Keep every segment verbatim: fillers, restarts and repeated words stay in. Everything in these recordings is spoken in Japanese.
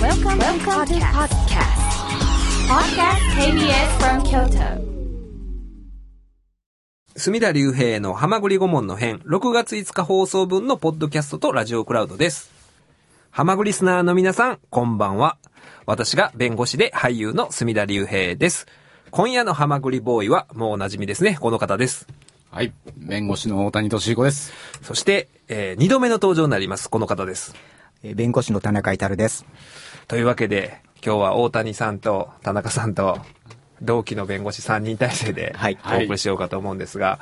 Welcome, Welcome to podcast. Podcast ケービーエス from Kyoto. 隅田隆平のはまぐり顧問の編、ろくがついつか放送分のポッドキャストとラジオクラウドです。はまぐりスナーの皆さん、こんばんは。私が弁護士で俳優の隅田隆平です。今夜のはまぐりボーイはもうおなじみですね。この方です。 はい。弁護士の大谷俊彦です。 そして、えー、にどめの登場になります。この方です。 えー、弁護士の田中至です。 というわけで、今日は大谷さんと田中さんと同期の弁護士さんにん体制でお送りしようかと思うんですが、はい、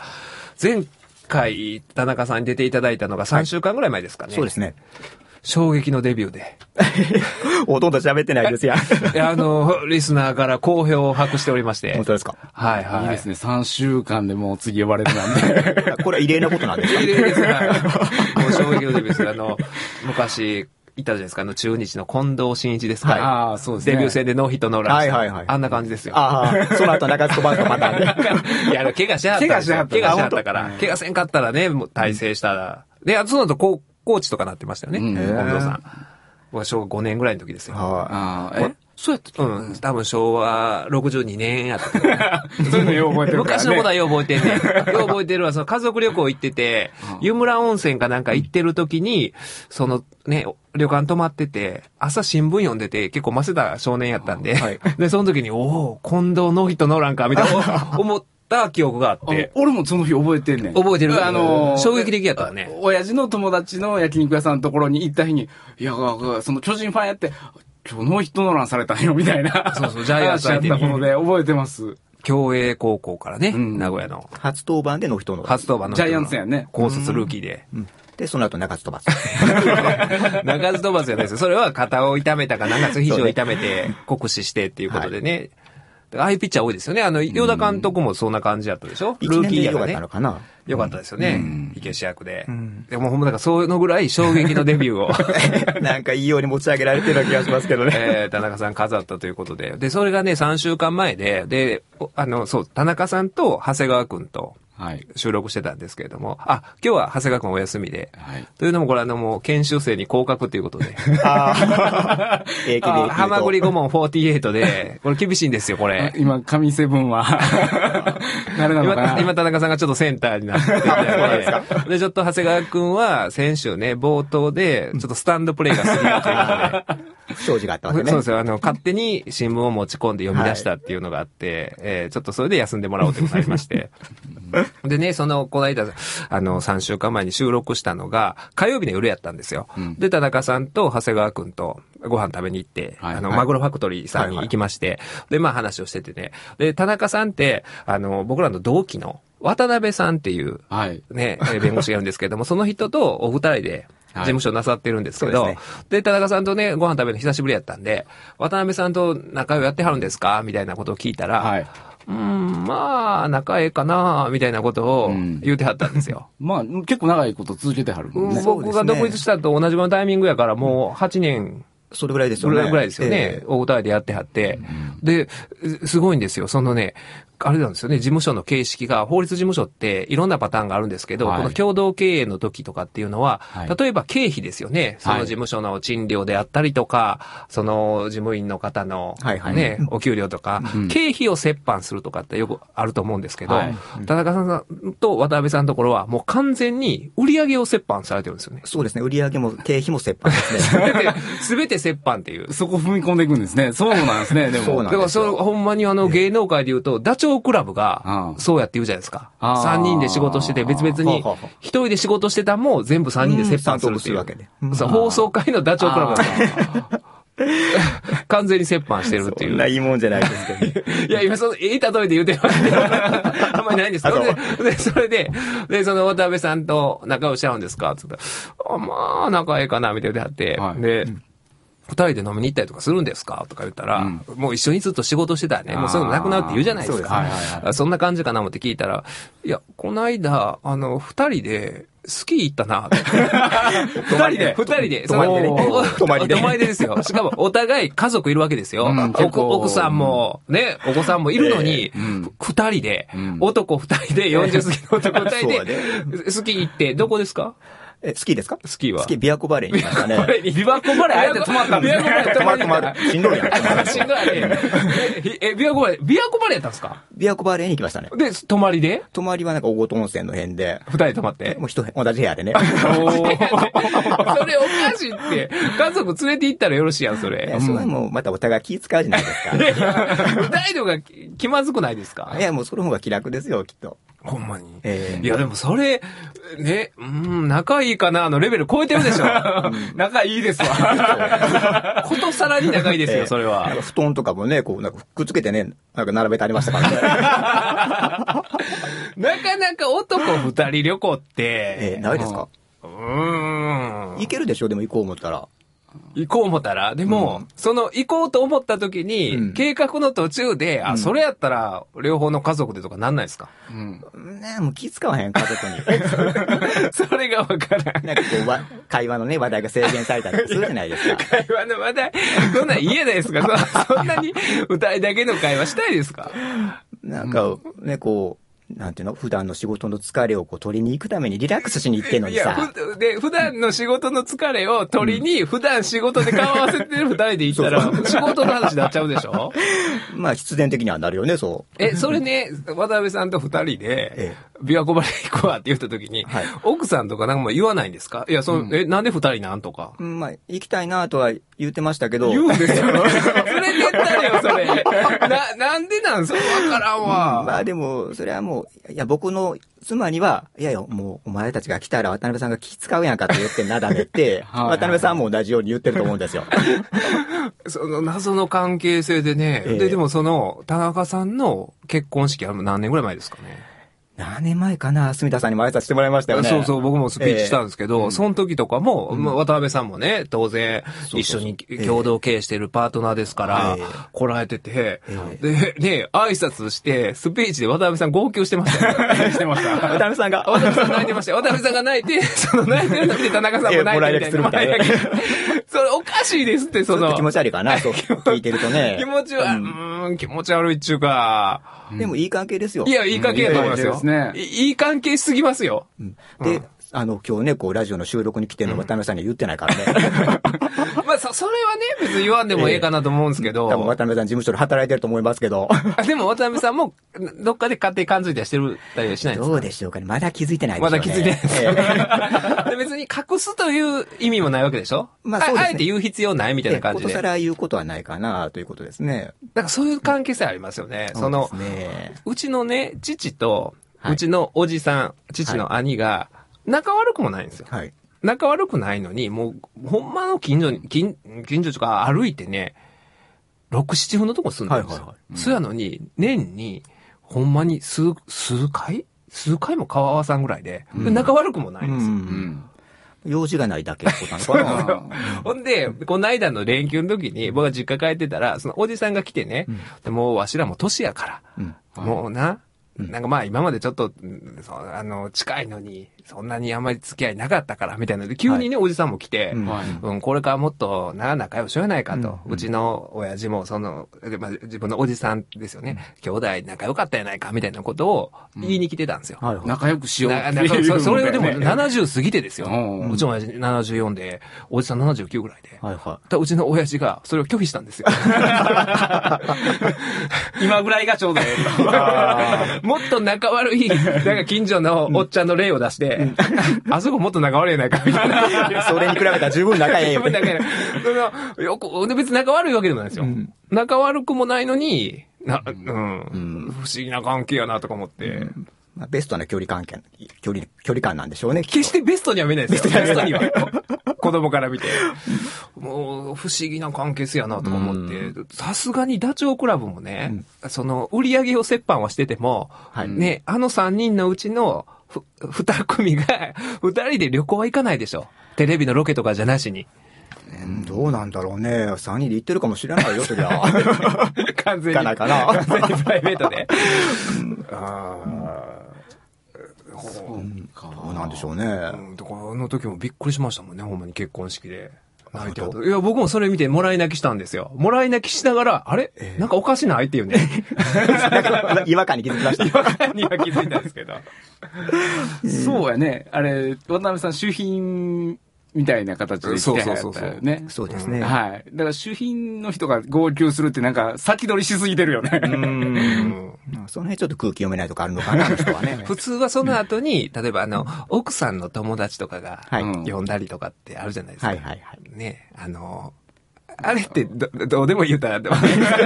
前回田中さんに出ていただいたのがさんしゅうかんぐらい前ですかね。はい、 そうですね。 衝撃のデビューで。 ほとんど喋ってないですやん。いや、あの、リスナーから好評を博しておりまして。 本当ですか？ はいはい。 いいですね。さんしゅうかんでもう次呼ばれるなんで。 これは異例なことなんですか？ 異例ですね。もう衝撃のデビューです。あの、昔、いたじゃないですか、あの、中日の近藤真一ですか。 はい、ああ、そうですね。 デビュー戦でノーヒットノーラン。 はいはいはい。 あんな感じですよ。 ああ、その後中津飛ばすパターンで。 いや、あの、怪我しはった。 怪我しはった。 怪我しはったから。怪我せんかったらね、もう大成したら。で、あとその後、コーチとかなってましたよね。うん、近藤さん。僕は小学ごねんぐらいの時ですよ。 ああ、えそうやった。うん。多分昭和ろくじゅうにねんやった。 そういうのよう覚えてるからね。 昔のことはよう覚えてんねん。よう覚えてるわ。その家族旅行行ってて、湯村温泉かなんか行ってる時に、そのね、旅館泊まってて、朝新聞読んでて、結構ませた少年やったんで、はい、で、その時に、おお、近藤ノーヒットノーランか、みたいな思った記憶があって。 俺もその日覚えてんねん。 覚えてる。 あのー、 衝撃的やったね。 親父の友達の焼肉屋さんのところに行った日に、いや、その巨人ファンやって、今日ノーヒットノーランされたんよ、みたいな。 そうそう、ジャイアンツやったもので覚えてます。 共栄高校からね、うん、名古屋の。 初登板でノーヒットノーラン。 初登板の。 ジャイアンツやね。 高卒ルーキーで。 うんうん、で、その後中津飛ばす。 中津飛ばすじゃないですよ。それは肩を痛めたか、中津肘を痛めて、酷使してっていうことでね。はい、ああいうピッチャー多いですよね。あの、与田監督もそんな感じだったでしょ？ルーキーやからね。 よかったのかな？ よかったですよね。うん、池主役で。うん、でもほんまだからそういうのぐらい衝撃のデビューを。 なんかいいように持ち上げられてるような気がしますけどね。 えー、田中さん飾ったということで。で、それがね、さんしゅうかんまえで、で、あの、そう、田中さんと長谷川くんと、はい。収録してたんですけれども、あ、今日は長谷川くんお休みで、はい。というのもこれあのもう研修生に降格ということで。ああ。えー、はまぐり顧問よんじゅうはちで、これ厳しいんですよ、これ。 今、神セブンは。なるのかな今、今田中さんがちょっとセンターになってて、で、ちょっと長谷川くんは先週ね、冒頭で、ちょっとスタンドプレイが過ぎたということで。 不祥事があったわけね。 そうですよ。あの、勝手に新聞を持ち込んで読み出したっていうのがあって、はい、えー、ちょっとそれで休んでもらおうということになりまして。でね、その、この間、あの、さんしゅうかんまえに収録したのが、火曜日の夜やったんですよ。うん、で、田中さんと長谷川くんとご飯食べに行って、はい、あの、はい、マグロファクトリーさんに行きまして、はいはい、で、まあ話をしててね。で、田中さんって、あの、僕らの同期の渡辺さんっていう、はい、ね、弁護士がいるんですけれども、その人とお二人で、事務所なさってるんですけど、はい、で, ね、で、田中さんとね、ご飯食べるの久しぶりやったんで、渡辺さんと仲良くやってはるんですかみたいなことを聞いたら、はい、うーん、まあ、仲ええかなみたいなことを言うてはったんですよ。 うん、まあ、結構長いこと続けてはるもんね。 僕が独立したと同じぐらいのタイミングやから、もうはちねん、 それぐらいですよね。 それぐらいですよね。えー、お二人でやってはって、うん。で、すごいんですよ。そのね、あれなんですよね。事務所の形式が、法律事務所っていろんなパターンがあるんですけど、はい、この共同経営の時とかっていうのは、はい、例えば経費ですよね。その事務所の賃料であったりとか、はい、その事務員の方のね、はいはい、お給料とか、うん、経費を折半するとかってよくあると思うんですけど、はい、田中さんと渡辺さんのところはもう完全に売り上げを折半されてるんですよね。 そうですね。売り上げも経費も折半ですね。 すべて、すべて折半っていう。 そこ踏み込んでいくんですね。そうなんですね。でも。 そうなんですよ。だからそれほんまにあの芸能界で言うと、ダチョウ倶楽部が、そうやって言うじゃないですか。さんにんで仕事してて、別々に、ひとりで仕事してたんも全部さんにんで折半するっていう。 わけで。 そう、放送会のダチョウ倶楽部が。完全に折半してるっていう。 そんないいもんじゃないですけど、 ね。いや、今その、いい例えで言うてるわけであんまりないんですけど、で、それで、で、その渡辺さんと仲良しちゃうんですかつったら、あ、まあ、仲ええかな、みたいな言ってはって、はい、で、うん二人で飲みに行ったりとかするんですかとか言ったら、うん、もう一緒にずっと仕事してたらね、もうそういうのなくなるって言うじゃないですか。そ, はいはいはい、そんな感じかな思って聞いたら、いや、この間、あの、二人で、スキー行ったな。二人で二人で。 泊まりでね。 泊まりで。泊まりでですよ。しかも、お互い家族いるわけですよ。うん、奥, 奥さんも、ね、お子さんもいるのに、二、えー、人で、うん、男二人で、よんじゅう過ぎの男二人で、スキー行って、どこですか？ え、スキーですか？ スキーは。 スキー、琵琶湖バレーに行きましたね。 琵琶湖バレーあえて止まったんですね。 琵琶湖バレー止まる止まる。しんどいやん。 しんどいね。え、琵琶湖バレー、琵琶湖バレーやったんですか？ 琵琶湖バレーに行きましたね。 で、泊まりで泊まりはなんか大琴温泉の辺で。 二人泊まって。 もう一部屋、同じ部屋でね。 それおかしいって。家族連れて行ったらよろしいやん、それ。 いや、それはもうまたお互い気使うじゃないですか。 いや二人のが気まずくないですか？ いや、もうその方が気楽ですよ、きっと。 ほんまに。 ええいや、でもそれ、ね、うん、仲いいかなのレベル超えてるでしょ。 仲いいですわ。 ことさらに仲いいですよ、 ええそれは。 なんか布団とかもね、こう、なんかくっつけてね、なんか並べてありましたからね。 なかなか男二人旅行って、 ええないですか？ うーん。 行けるでしょ、でも行こう思ったら。 行こう思ったら、でも、 うんその行こうと思った時に、 うん計画の途中で、あ、 うんそれやったら、両方の家族でとかなんないですか？ うん。 ねもう気使わへん、家族に。 それがわからん。 なんかこう、わ会話のね、話題が制限されたりとかするじゃないですか。 会話の話題、そんなん嫌ですか？そそんなに二人だけの会話したいですか？ なんか、ね、こう、なんていうの普段の仕事の疲れをこう取りに行くためにリラックスしに行ってんのにいや、 さ。 ふ、で、普段の仕事の疲れを取りに、普段仕事で顔合わせてる二人で行ったら、仕事の話になっちゃうでしょ？ まあ必然的にはなるよね、そう。 え、それね、渡辺さんと二人でえ、 琵琶湖バレー行こうわって言った時に、 はい奥さんとかなんかも言わないんですか？いや、その、え、なんで二人なんとか。 うんまあ、行きたいなとは言ってましたけど。 言うんですよ。連れてったれよ、それ。な、なんでなんそれわからんわ。 うんまあでも、それはもう、いや、僕の妻には、いやいや、もう、お前たちが来たら渡辺さんが気使うやんかって言ってなだめて、 はい渡辺さんも同じように言ってると思うんですよ。 その謎の関係性でね、 ええで、でもその、田中さんの結婚式は何年ぐらい前ですかね。 何年前かな、住田さんにも挨拶してもらいましたよね。 そうそう、僕もスピーチしたんですけど、 ええその時とかも、 うんまあ渡辺さんもね、当然、 そう一緒にええ共同経営してるパートナーですから、 ええ来られてて、 えで、ね、挨拶して、スピーチで渡辺さん号泣してましたよ。 してました。 渡辺さんが。 渡辺さん泣いてましたよ。渡辺さんが泣いて、その泣いてるの見て田中さんも泣いてみたいな。 ええもらい泣きするみたいなそれおかしいですって、その。 ちょっと気持ち悪いかな、そう聞いてるとね。 気持ちは、うーん、気持ち悪いっちゅうか。 でもいい関係ですよ。 いや、いい関係だと思いますよ。 うんいい関係ですねいいい関係しすぎますよ。 うんで、あの、今日ね、こう、ラジオの収録に来てるの渡辺さんには言ってないからね。 まあ、そ、それはね、別に言わんでもええかなと思うんですけど。 多分渡辺さん事務所で働いてると思いますけど。 あでも渡辺さんも、どっかで家庭感づいたりしてるたりはしないんですか？ どうでしょうかね。まだ気づいてないでしょうね。 まだ気づいてないです。 ええで別に隠すという意味もないわけでしょ？ まあそうですねあえて言う必要ないみたいな感じで。 ことさら言うことはないかな、ということですね。 だからそういう関係性ありますよね。その、 そうですね。 うちのね、父と、 はいうちのおじさん、父の兄が、仲悪くもないんですよ。 はい。 仲悪くないのに、もう、ほんまの近所に、近、近所とか歩いてね、ろく、なな分のとこ住んでるんですよ。 はいはいはいそうやのに、年に、ほんまに数、数回数回も顔合わさんぐらいで、で仲悪くもないんですよ。 うん。 用事がないだけってことなのかな。 ほんで、この間の連休の時に、僕が実家帰ってたら、そのおじさんが来てね、でもうわしらも年やから、 うんもうな、 うんなんかまあ今までちょっと、うんそうあの、近いのに、そんなにあんまり付き合いなかったから、みたいなので、急にね、おじさんも来て、 うんはい。 うん、これからもっとな、仲良しようやないかと。 ううんちの親父も、その、でまあ、自分のおじさんですよね。兄弟仲良かったやないか、みたいなことを言いに来てたんですよ。 はいはい。 仲良くしようっなていうなんかそそれをでもねななじゅう過ぎてですよ。 うんうちの親父ななじゅうよんで、おじさんななじゅうきゅうぐらいで。 はいはだうちの親父がそれを拒否したんですよ。 今ぐらいがちょうどええと。 もっと仲悪い、なんか近所のおっちゃんの例を出して、あそこもっと仲悪いやないか、みたいな。 い。それに比べたら十分仲ええよ。 十分仲悪いそのよく、で別に仲悪いわけでもないですよ。 うん仲悪くもないのに、な、うん、 ん不思議な関係やなとか思って。 まあ、ベストな距離関係、距離、距離感なんでしょうね。きっと決してベストには見えないですよ。ベストには。子供から見て。もう、不思議な関係性やなとか思って、さすがにダチョウ倶楽部もね、その、売り上げを折半はしてても、 はいね、あのさんにんのうちのふ二組が、二人で旅行は行かないでしょ。テレビのロケとかじゃなしに。 うんどうなんだろうね。さんにんで行ってるかもしれないよ、そりゃ。 完全に。 行かないかな完全にプライベートで。あそうか。 どうなんでしょうね。 あ。うん、だからあの時もびっくりしましたもんね、ほんまに結婚式で。 泣いてはった。いや、僕もそれ見てもらい泣きしたんですよ。もらい泣きしながら、あれ、えー、なんかおかしないっていうね。 違和感に気づきました。 違和感には気づいたんですけど。 そうやね。あれ、渡辺さん、主賓みたいな形で来てはったよね。そうそうそうそう。 そうですね。 はい。だから主賓の人が号泣するってなんか先取りしすぎてるよね。うん。 その辺ちょっと空気読めないとかあるのかな、あの人はね。 普通はその後に、例えばあの、奥さんの友達とかが呼んだりとかってあるじゃないですか。 はいはいはい。 ね、あの、あれってど、どうでも言うたらって思うんですけど、その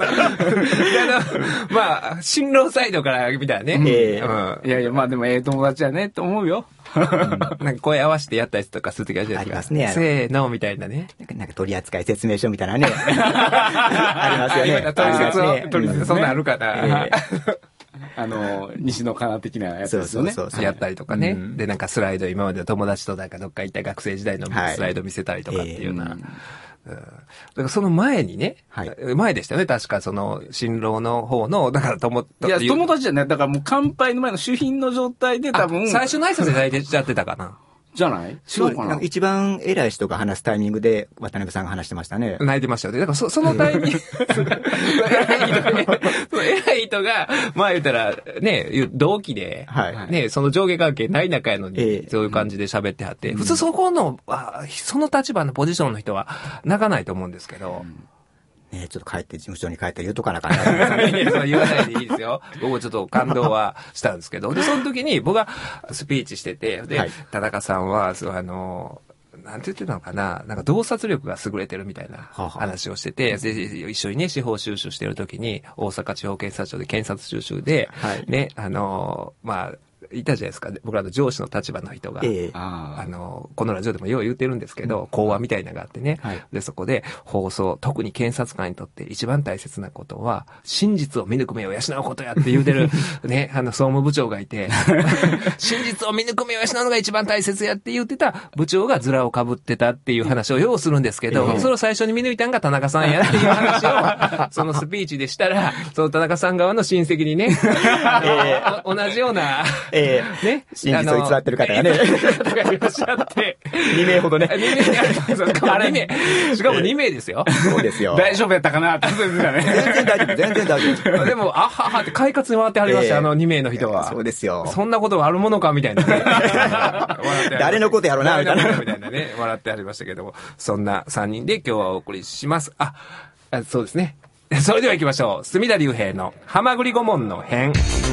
まあ、新郎サイドから見たらね。 えーうん、いやいや、まあでもええ友達やねって思うよ。 うん、なんか声合わせてやったりとかするときあるじゃないですか。 ありますね。 せーのみたいなね。 なんか、なんか取扱説明書みたいなね。ありますよね。 取説を、取説、そんなんあるかな。えーあの、西野カナ的なやつですよね。 そうそうそう。やったりとかね。うん、で、なんかスライド、今までの友達となんかどっか行った学生時代のスライド見せたりとかっていうような。はいえーうん、だからその前にね、はい、前でしたよね、確かその、新郎の方の、だから友達。いや、友達じゃない。だからもう乾杯の前の主賓の状態で多分。 最初の挨拶で泣いてちゃってたかな。 じゃない違うかな。一番偉い人が話すタイミングで渡辺さんが話してましたね。 泣いてましたよね。だからそ、そのタイミング、偉い人ね、偉い人が、まあ言ったら、ね、同期で、はい、ね、その上下関係ない仲やのに、えー、そういう感じで喋ってはって、うん、普通そこの、その立場のポジションの人は泣かないと思うんですけど、うんねえ、ちょっと帰って事務所に帰って言うとかなかな。 いや、そう言わないでいいですよ。僕ちょっと感動はしたんですけど。で、その時に僕がスピーチしてて、で、はい、田中さんは、そう、あの、なんて言ってたのかな、なんか洞察力が優れてるみたいな話をしてて、ははで一緒にね、司法収集してる時に、大阪地方検察庁で検察収集で、はい、ね、あの、まあ、いたじゃないですか。僕らの上司の立場の人が、ええ、あの、このラジオでもよう言ってるんですけど、講話みたいなのがあってね、はい、で、そこで放送、特に検察官にとって一番大切なことは、真実を見抜く目を養うことやって言うてる、ね、あの、総務部長がいて、真実を見抜く目を養うのが一番大切やって言ってた部長がズラを被ってたっていう話をようするんですけど、ええ、それを最初に見抜いたんが田中さんやっていう話を、そのスピーチでしたら、その田中さん側の親戚にね、ええ、同じような、 ええー、ね。真実を偽ってる方がね。 方がいらっしゃって。 に名ほどね。 に名にあります。しかもに名。しかもに名ですよ。 そうですよ。 大丈夫やったかなってことですかね。 全然大丈夫、全然大丈夫。 でも、あははって快活に回ってはりました、えー、あのに名の人は。 そうですよ。 そんなことがあるものかみたいなね。 誰のことやろうな、みたいな。 みたいなね、笑ってありましたけども。そんなさんにんで今日はお送りします。あ、あそうですね。それでは行きましょう。隅田隆平のはまぐり顧問の編。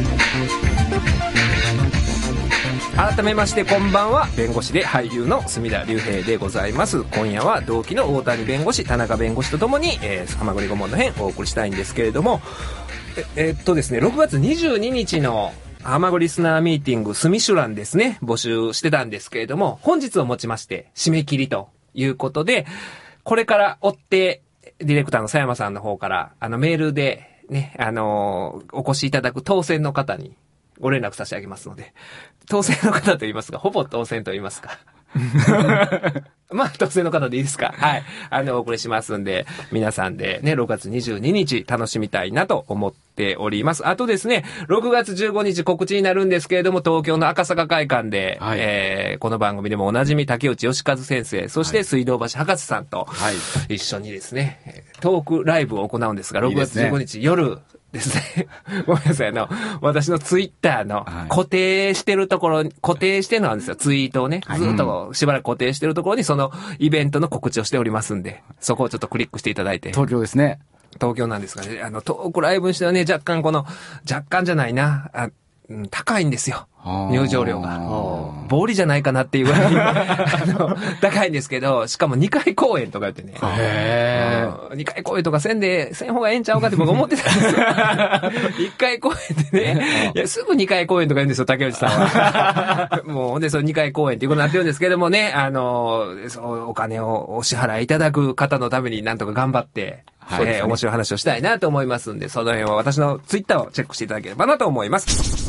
改めましてこんばんは、弁護士で俳優の隅田隆平でございます。今夜は同期の大谷弁護士、田中弁護士とともに、えー、はまぐり顧問の編お送りしたいんですけれども、え、えー、っとですね、ろくがつにじゅうににちのはまぐりリスナーミーティング、スミシュランですね、募集してたんですけれども、本日をもちまして締め切りということで、これから追って、ディレクターの佐山さんの方から、あのメールでね、あのー、お越しいただく当選の方にご連絡差し上げますので、当選の方と言いますか、ほぼ当選と言いますか。まあ、当選の方でいいですか。はい。あの、お送りしますんで、皆さんでね、ろくがつにじゅうににち楽しみたいなと思っております。あとですね、ろくがつじゅうごにち告知になるんですけれども、東京の赤坂会館で、はい、えー、この番組でもおなじみ竹内義和先生、そして水道橋博士さんと、一緒にですね、はい、トークライブを行うんですが、ろくがつじゅうごにち夜、ですね。ごめんなさい。あの、私のツイッターの固定してるところ、はい、固定してるのなんですよ。ツイートをね。ずっとしばらく固定してるところにそのイベントの告知をしておりますんで、そこをちょっとクリックしていただいて。 東京ですね。 東京なんですがね、あの、トークライブにしてはね、若干この、若干じゃないな、あうん、高いんですよ。入場料が。暴利じゃないかなっていうぐらいあの高いんですけど、しかもにかい公演とか言ってね。へー。にかい公演とかせんで、せん方がええんちゃうかって僕思ってたんですよ。いっかい公演でね。いや、すぐにかい公演とか言うんですよ、竹内さんは。もう、ほんで、そのにかい公演っていうことになってるんですけどもね、あの、そうお金をお支払いいただく方のためになんとか頑張って、はい、えー、面白い話をしたいなと思いますんで、その辺は私のツイッターをチェックしていただければなと思います。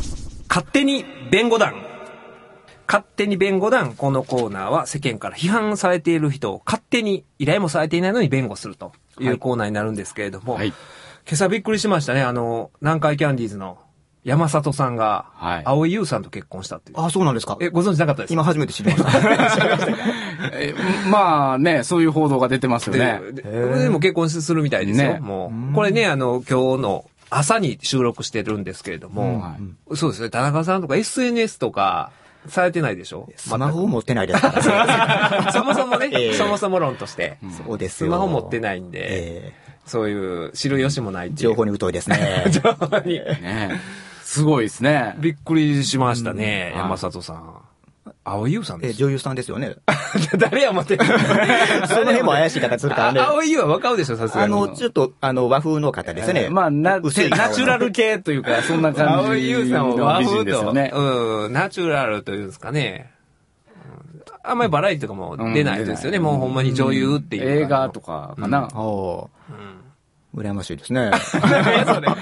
勝手に弁護団。勝手に弁護団。このコーナーは世間から批判されている人を勝手に依頼もされていないのに弁護するというコーナーになるんですけれども、はい、今朝びっくりしましたね。あの、南海キャンディーズの山里さんが、 はい青井優さんと結婚したっていう。 あ、そうなんですか。 え、ご存知なかったですか？ 今初めて知りました。 えまあね、そういう報道が出てますよね。 で、ででも結婚するみたいですよ。 ねもう。これね、あの、今日の朝に収録してるんですけれども、 はいそうですね、田中さんとか エスエヌエス とかされてないでしょ？ スマホを持ってないですから。 そもそもね、 ええそもそも論として、 そうですよ。 スマホ持ってないんで、 えそういう知る由もないっえていう情報に疎いですね。 情報に。 ねすごいですね。 びっくりしましたね、 うん山里さん。青井優さんえです。 女優さんですよね。 誰や思ってるその辺も怪しい方するからね。 あ青井優はわかるでしょ、さすがに。 あの、ちょっと、あの、和風の方ですね。 まあ、な、ナチ薄い顔のュラル系というか、そんな感青井じ優さんは和の美人風と、 ですよね。 うん、ナチュラルというんですかね。うんあんまりバラエティとかも出ないですよね。 うんもうほんまに女優っていう。 映画とかかな。 おうん。 ー羨ましいですね。 何やそれ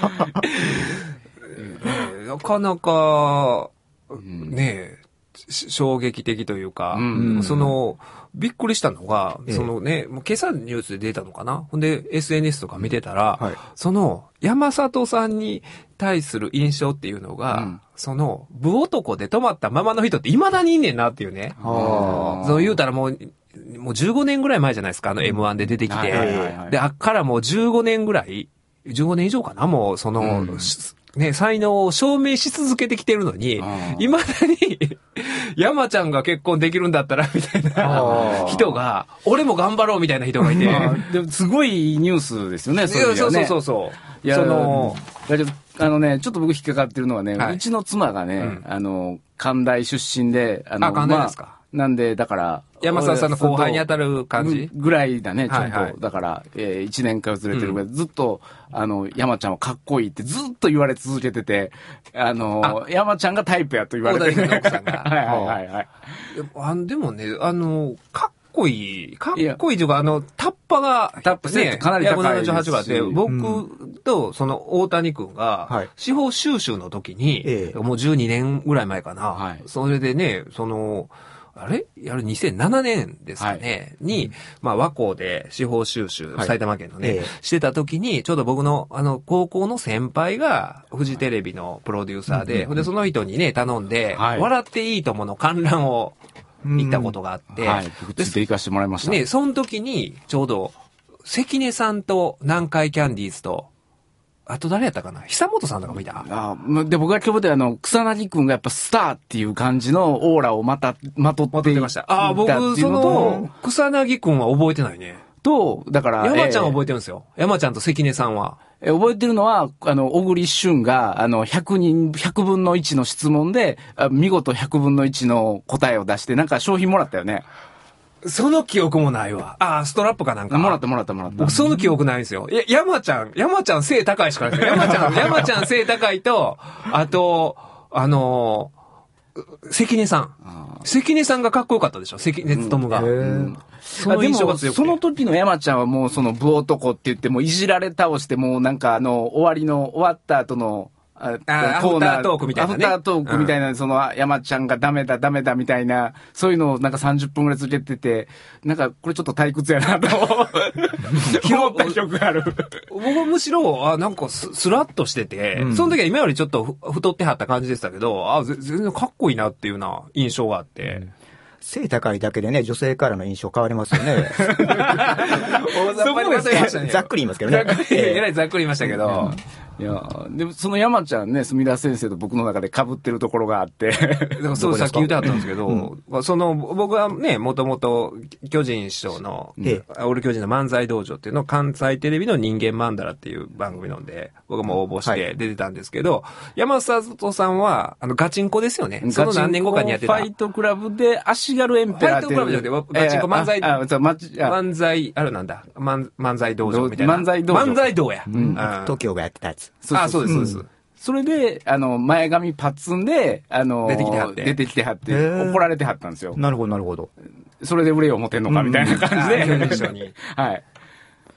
なかなか、ねえ、し衝撃的というか、 うんその、びっくりしたのが、 ええそのね、もう今朝のニュースで出たのかなほんで エスエヌエス とか見てたら、 はいその、山里さんに対する印象っていうのが、 うんその、武男で止まったままの人って未だにいんねんなっていうね。 あそう言うたらもう、もうじゅうごねんぐらい前じゃないですか、あの エムワン で出てきて。 はいはいはいはいで、あっからもうじゅうごねんぐらい、じゅうごねん以上かな、もう、その、 うんしね、才能を証明し続けてきてるのにあ、 未だに、山ちゃんが結婚できるんだったら、みたいなあー人が、俺も頑張ろうみたいな人がいて。 まあでもすごいニュースですよね、そういう意味ではね。 そうそうそう。 いや、 その、 いやちょっとあのね、ちょっと僕引っかかってるのはね、 はいうちの妻がね、 うんあの、関大出身で、あの、 あ関大ですかまあなんで、だから、 山里さんの後輩に当たる感じぐぐらいだね、ちょっと。 はいはいだから、えー、いちねんかずれてるぐらい、ずっと、あの、山ちゃんはかっこいいってずっと言われ続けてて、あの、山ちゃんがタイプやと言われて大谷君の奥さんがはいはいはいはい。 あでもね、あの、かっこいい、かっこいいというか、あの、タッパが、 タッパセットかなり高いですしひゃくななじゅうはちがあって、僕とその大谷君がはい、 司法修習の時に、 ええもうじゅうにねんぐらい前かな、 はいそれでね、その、あれやるにせんななねんですかね、に、まあ和光で司法修習、 はい埼玉県のね、 ええしてた時に、ちょうど僕のあの高校の先輩がフジテレビのプロデューサーで、ほんでその人にね、頼んで、 はい笑っていいともの観覧を行ったことがあって、 はい、僕ついて行かせてもらいました。 ね、その時に、ちょうど、関根さんと南海キャンディーズと、あと誰やったかな久本さんとかもいた。 あで、僕が今日であの、草薙くんがやっぱスターっていう感じのオーラをまた、まとっていました。ああ、僕、 たっていうそのとの、草薙くんは覚えてないね。 と、だから、 山ちゃんは覚ええてるんですよ。山ちゃんと関根さんは。 え覚えてるのは、あの、小栗旬が、あの、ひゃくにん、ひゃくぶんのいちの質問で、あ見事ひゃくぶんのいちの答えを出して、なんか商品もらったよね。 その記憶もないわ。ああ、ストラップかなんか。 もらったもらったもらった。 僕、その記憶ないんですよ。いや、山ちゃん、山ちゃん背高いしかないですよ。山ちゃん、山ちゃん背高いと、あと、あのー、関根さん。関根さんがかっこよかったでしょ関根勤が。 うんその印象が強くて。 でもその時の山ちゃんはもうその武男って言ってもういじられ倒してもうなんかあの終わりの終わった後のああコーナアフタートークみたいなねアフタートークみたいな、その山ちゃんがダメだダメだみたいな、そういうのをなんかさんじゅっぷんぐらい続けてて、なんかこれちょっと退屈やなと思った記憶がある。 僕はむしろ、あ、なんかススラッとしてて、 うんその時は今よりちょっとふ太ってはった感じでしたけど、あ、ぜ全然かっこいいなっていうような印象があって。 背高いだけでね、女性からの印象変わりますよね。 大雑把に忘れましたね。 ざっくり言いますけどね。 ざっくり、 えええらいざっくり言いましたけど。 いやでもその山ちゃんね、墨田先生と僕の中で被ってるところがあって。 だからそう、さっき言ってはったんですけど、その、僕はね、もともと巨人師匠の、 えオール巨人の漫才道場っていうのを関西テレビの人間マンダラっていう番組なんで、僕も応募して出てたんですけど、山里さんは、あの、ガチンコですよね。その何年後かにやってた。 ファイトクラブで足軽エンペラーっていう。 ファイトクラブじゃなくてガチンコ漫才あ、あそうまちあ漫才、あるなんだ。漫漫才道場みたいな。 漫才道場漫才道や。 うんうん東京がやってたやつ。 あ、そうです、そうです。 それで、あの、前髪パッツンで、あの、 出てきてはって出てきてはって、 へー怒られてはったんですよ。 なるほど、なるほど。 それで売れよ思ってんのか、みたいな感じで。 うんあー巨人師匠にはい。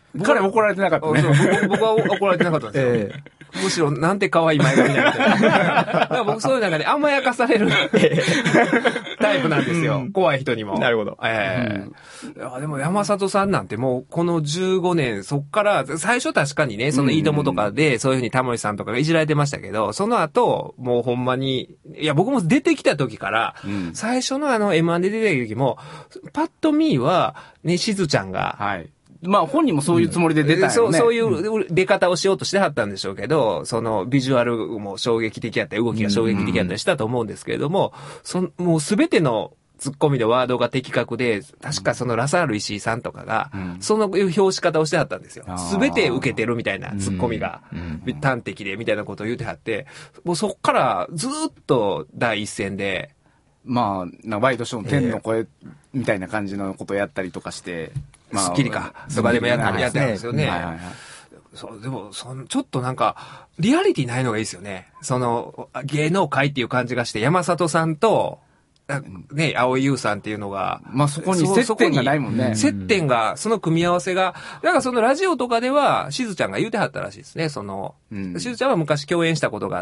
彼怒られてなかったね。 そう僕僕は怒られてなかったんですよ。えー、むしろ、なんて可愛い前髪だみたいな。だから僕そういう中で甘やかされるタイプなんですよ。うん、怖い人にも。 なるほど。 ええー。うん、いやでも山里さんなんてもうこのじゅうごねん、そっから、最初確かにね、そのいいともとかで、そういうふうにタモリさんとかがいじられてましたけど、その後、もうほんまに、いや僕も出てきた時から、うん、最初のあの エムワン で出てきた時も、パッと見は、ね、しずちゃんが、 はい。まあ本人もそういうつもりで出たよね。うん、 そう、そういう出方をしようとしてはったんでしょうけど、そのビジュアルも衝撃的やったり、動きが衝撃的やったりしたと思うんですけれども、そのもうすべてのツッコミでワードが的確で、確かそのラサール石井さんとかが、その表し方をしてはったんですよ。すべて受けてるみたいなツッコミが、端的でみたいなことを言ってはって、もうそっからずっと第一線で、 まあ、ワイドショーの天の声みたいな感じのことをやったりとかして、 まあ、スッキリか。とかでもやってやってるんですよね。はいはいはい。そう、でも、その、ちょっとなんか、リアリティないのがいいですよね。その、芸能界っていう感じがして、山里さんと、ね、青井優さんっていうのが。 まあそこに接点がないもんね。 接点が、その組み合わせが、だからそのラジオとかでは、しずちゃんが言うてはったらしいですね。その、うん、しずちゃんは昔共演したことがあって、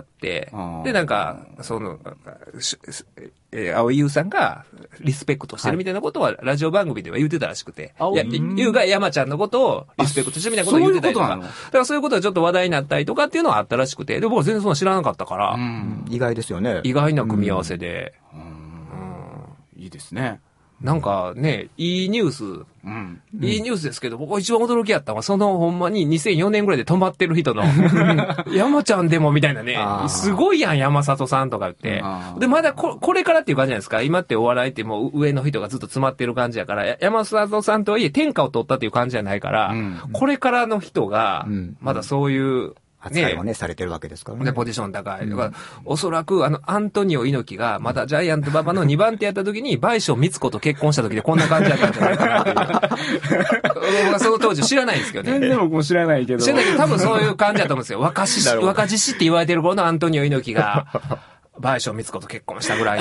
で、なんか、その、えー、青井優さんがリスペクトしてるみたいなことは、ラジオ番組では言うてたらしくて。いや、優が山ちゃんのことをリスペクトしてるみたいなことを言うてたりとか。だからそういうことがちょっと話題になったりとかっていうのはあったらしくて、でも僕は全然そんな知らなかったから。うん、 意外ですよね。 意外な組み合わせで。うんいいですね。 なんかね、いいニュース、うん、いいニュースですけど、僕一番驚きやったのは、そのほんまににせんよねんぐらいで止まってる人の、山ちゃんでもみたいなね、すごいやん、山里さんとか言って。で、まだここれからっていう感じじゃないですか。今ってお笑いってもう上の人がずっと詰まってる感じやから、山里さんとはいえ天下を取ったっていう感じじゃないから、うん、これからの人が、まだそういう、 扱いもね、されてるわけですからね。 ポジション高い。だから、おそらく、あの、アントニオ猪木が、まだジャイアント馬場のにばん手やった時に、倍賞光子と結婚した時でこんな感じだったんじゃないかなっていう。僕はその当時知らないんですけどね。 全然僕も知らないけど。 知らないけど、多分そういう感じだと思うんですよ。若獅子、若獅子って言われてる頃のアントニオ猪木が、倍賞光子と結婚したぐらいの、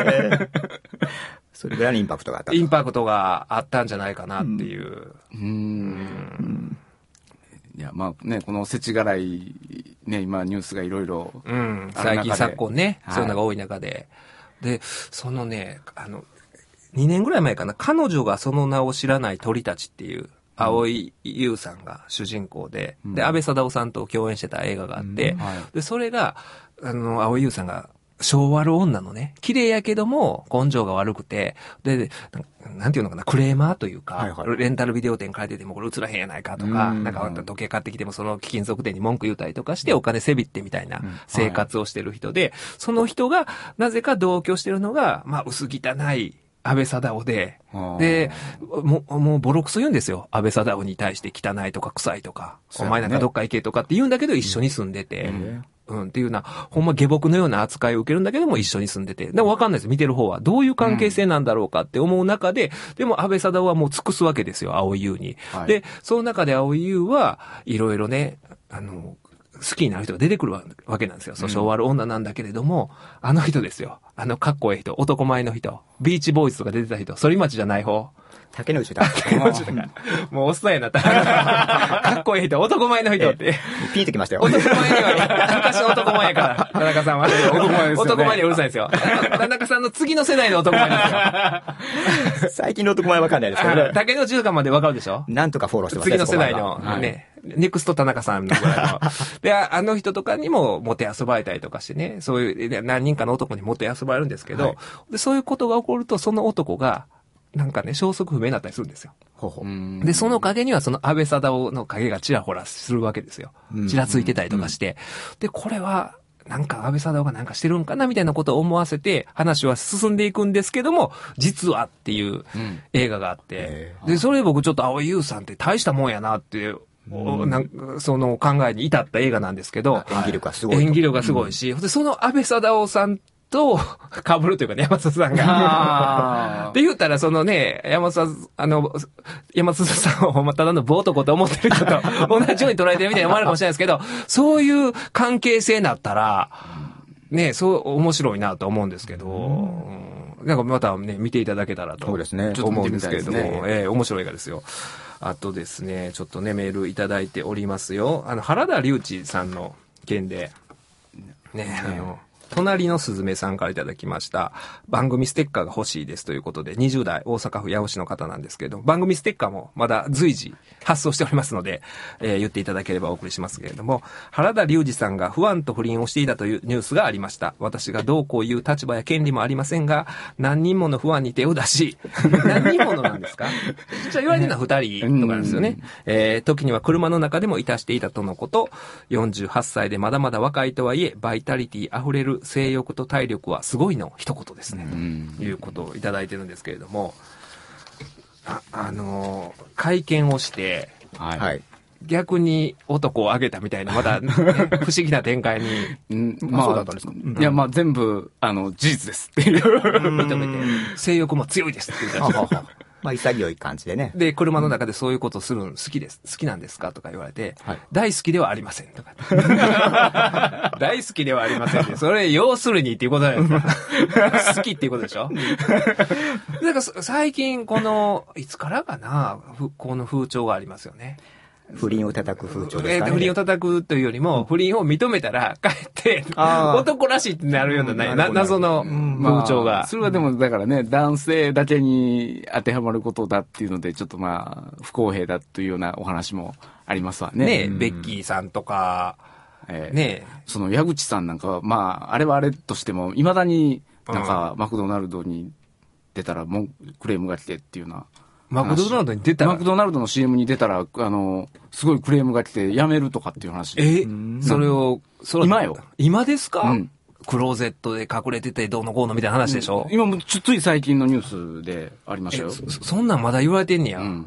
それぐらいのインパクトがあった。 インパクトがあったんじゃないかなっていう。うん。 うんいや、まあね、この世知辛い、ね、今ニュースがいろいろ。 うん、最近昨今ね、はい、そういうのが多い中で。で、そのね、あの、にねんぐらい前かな、彼女がその名を知らない鳥たちっていう、青井優さんが主人公で、うん、で、安倍貞夫さんと共演してた映画があって、うんはい、で、それが、あの、青井優さんが、性悪女のね、綺麗やけども根性が悪くて、で、なんていうのかな、クレーマーというか、はいはい、レンタルビデオ店借りててもこれ映らへんやないかとか、んなんか時計買ってきてもその貴金属店に文句言うたりとかしてお金せびってみたいな生活をしてる人で、うんはい、その人がなぜか同居してるのが、まあ薄汚い安倍貞夫で、で、もう、もうボロクソ言うんですよ。安倍貞夫に対して汚いとか臭いとか、ね、お前なんかどっか行けとかって言うんだけど一緒に住んでて、うんうん、っていうような、ほんま下僕のような扱いを受けるんだけども一緒に住んでて。でもわかんないです。見てる方は。どういう関係性なんだろうかって思う中で、うん、でも安倍貞夫はもう尽くすわけですよ、青井優に。はい、で、その中で青井優はいろいろね、あの、好きになる人が出てくるわけなんですよ。そう、性悪女なんだけれども、うん、あの人ですよ。あのかっこいい人、男前の人、ビーチボーイズとか出てた人、反町じゃない方。 竹野内だ。 竹野内だ。もうおっさんやなった。かっこいい人、男前の人って。 ピーってきましたよ。 男前には、昔の男前やから、田中さんは。男前ですよ、ね。男前にはうるさいですよ。田中さんの次の世代の男前ですよ。 最近の男前わかんないですけどね。 竹野内とかまでわかるでしょ？ なんとかフォローしてますね。次の世代の、ね。ネクスト田中さんのぐらいの。で、あの人とかにもモテ遊ばれたりとかしてね、そういう何人かの男にモテ遊ばれるんですけど、はい、でそういうことが起こると、その男が、なんかね、消息不明になったりするんですよ。ほうほうで、その影にはその安倍貞夫の影がちらほらするわけですよ。ちらついてたりとかして。で、これは、なんか安倍貞夫がなんかしてるんかなみたいなことを思わせて話は進んでいくんですけども、実はっていう映画があって、で、それで僕ちょっと青井優さんって大したもんやなって、なんかその考えに至った映画なんですけど、 演技力がすごい。 演技力がすごいし、うん、でその安倍貞夫さんと被るというかね、山里さんが。って言ったら、そのね、山里、あの、山里さんをほんまただの棒男と思ってる人と同じように捉えてるみたいに思われるかもしれないですけど、そういう関係性になったら、 ね、そう面白いなと思うんですけど、うん、なんかまたね、見ていただけたらと思うんですけれども、ねえー、面白い映画ですよ。あとですね、ちょっとね、メールいただいておりますよ。あの、原田龍一さんの件で、ね、ねあの、隣のすずめさんからいただきました。番組ステッカーが欲しいですということで、にじゅう代大阪府八尾市の方なんですけれども、番組ステッカーもまだ随時発送しておりますので、えー、言っていただければお送りしますけれども、原田龍二さんが不安と不倫をしていたというニュースがありました。私がどうこう言う立場や権利もありませんが、何人もの不安に手を出し、何人ものなんですか？じゃあ言われてるのは二人とかなんですよね。えー、時には車の中でもいたしていたとのこと、よんじゅうはっさいでまだまだ若いとはいえ、バイタリティ溢れる性欲と体力はすごいの一言ですね、ということをいただいてるんですけれども、あ、あのー、会見をして、はい、逆に男をあげたみたいな、また、ね、不思議な展開に。 うん、まあ、そうだったんですか。うん、いや、まあ、全部、あの、事実ですっていう。 認めて、性欲も強いですって言ったら。 まあ、潔い感じでね。 で、車の中でそういうことするの好きです。好きなんですかとか言われて、はい、大好きではありませんとか。大好きではありませんって。それ、要するにっていうことじゃないですか。好きっていうことでしょ。なんか最近、この、いつからかな、この風潮がありますよね。 不倫を叩く風潮ですかね。 不倫を叩くというよりも、不倫を認めたら、かえって、男らしいってなるような、な謎の風潮が、 まあ。それはでも、だからね、男性だけに当てはまることだっていうので、ちょっとまあ、不公平だというようなお話もありますわね。 ねえ、ベッキーさんとか、 えー、ねえ。その矢口さんなんかは、まあ、あれはあれとしても、未だになんか、マクドナルドに出たら、もうクレームが来てっていうような。 マクドナルドに出たらマクドナルドの シーエム に出たら、あの、すごいクレームが来て、やめるとかっていう話。 えそれを、それ今よ。 今ですか、うん、クローゼットで隠れててどうのこうのみたいな話でしょ、 うん、今もつい最近のニュースでありましたよ。 そ, そんなんまだ言われてんねや。うん。 うん、